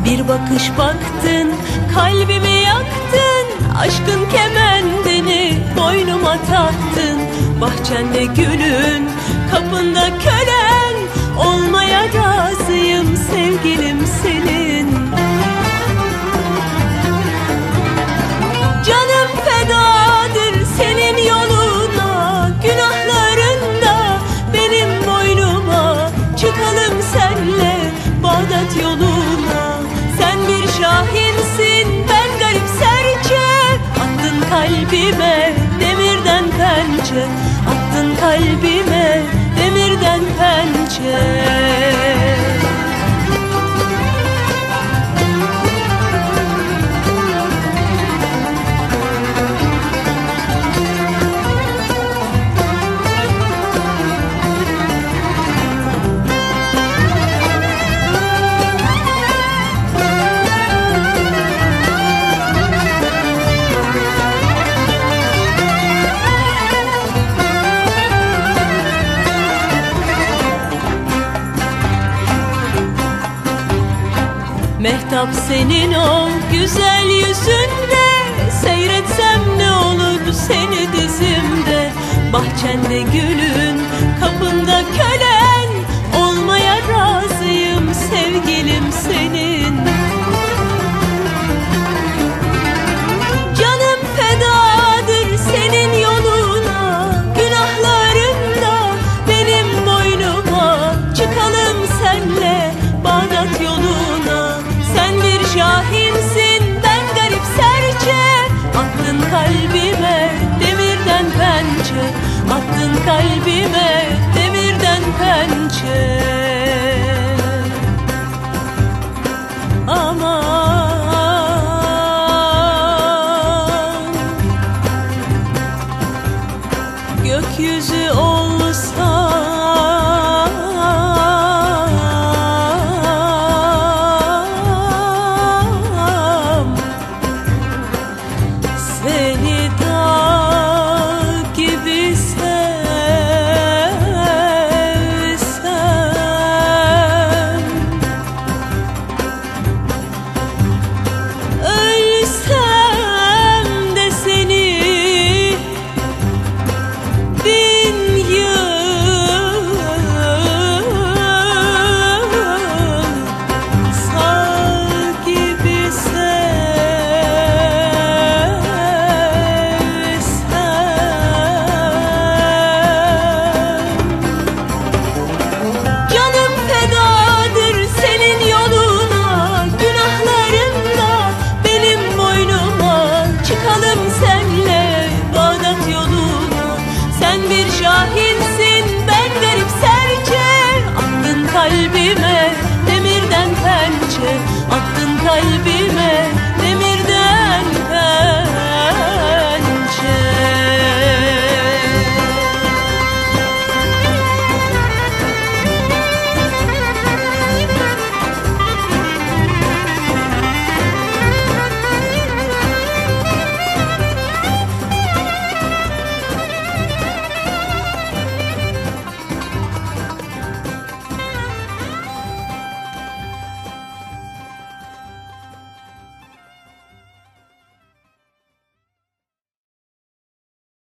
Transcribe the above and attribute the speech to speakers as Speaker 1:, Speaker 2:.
Speaker 1: Bir bakış baktın, kalbimi yaktın, aşkın kemendini boynuma taktın. Bahçende gülün, kapında kölen, olmaya razıyım sevgilim senin. Canım fedadır senin yoluna, günahlarında benim boynuma. Çıkalım senle Bağdat yoluna. Sen bir şahinsin, ben garip serçe. Attın kalbime demirden pençe, attın kalbime demirden pençe. Mehtap senin o güzel yüzünde, seyretsem ne olur seni dizimde. Bahçende gülün, kapında kölen, olmaya razıyım sevgilim senin. Canım fedadır senin yoluna, günahlarında benim boynuma. Çıkalım senle Bağdat yoluna. Sen bir şahinsin, ben garip serçe. Attın kalbime demirden pençe, attın kalbime demirden pençe. Aman gökyüzü olsa, seni dağ gibi sevsem, ölsem de seni bin yıl sağ gibi canım fedadır senin yoluna, günahlarında benim boynuma. Çıkalım senle Bağdat yoluna. Sen bir şahinsin, ben garip serçe. Attın kalbime demirden pençe, attın kalbime